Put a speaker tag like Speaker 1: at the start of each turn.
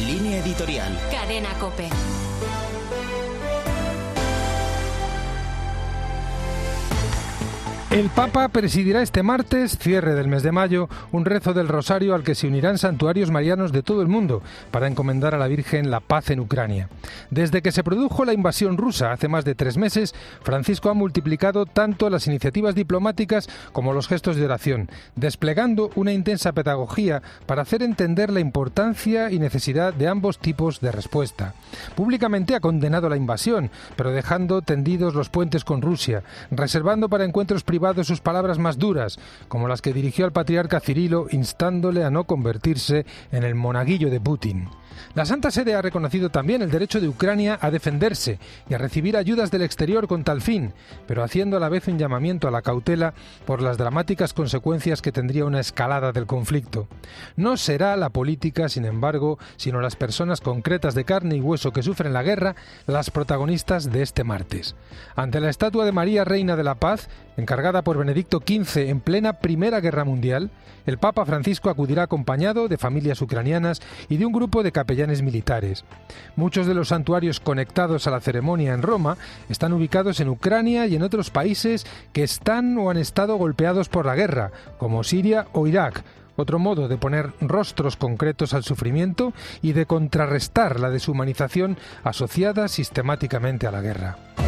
Speaker 1: Línea editorial.
Speaker 2: Cadena COPE.
Speaker 3: El Papa presidirá este martes, cierre del mes de mayo, un rezo del Rosario al que se unirán santuarios marianos de todo el mundo para encomendar a la Virgen la paz en Ucrania. Desde que se produjo la invasión rusa hace más de 3 meses, Francisco ha multiplicado tanto las iniciativas diplomáticas como los gestos de oración, desplegando una intensa pedagogía para hacer entender la importancia y necesidad de ambos tipos de respuesta. Públicamente ha condenado la invasión, pero dejando tendidos los puentes con Rusia, reservando para encuentros privados sus palabras más duras, como las que dirigió al patriarca Cirilo, instándole a no convertirse en el monaguillo de Putin. La Santa Sede ha reconocido también el derecho de Ucrania a defenderse y a recibir ayudas del exterior con tal fin, pero haciendo a la vez un llamamiento a la cautela por las dramáticas consecuencias que tendría una escalada del conflicto. No será la política, sin embargo, sino las personas concretas de carne y hueso que sufren la guerra, las protagonistas de este martes. Ante la estatua de María Reina de la Paz, encargada por Benedicto XV en plena Primera Guerra Mundial, el Papa Francisco acudirá acompañado de familias ucranianas y de un grupo de capellanes militares. Muchos de los santuarios conectados a la ceremonia en Roma están ubicados en Ucrania y en otros países que están o han estado golpeados por la guerra, como Siria o Irak. Otro modo de poner rostros concretos al sufrimiento y de contrarrestar la deshumanización asociada sistemáticamente a la guerra.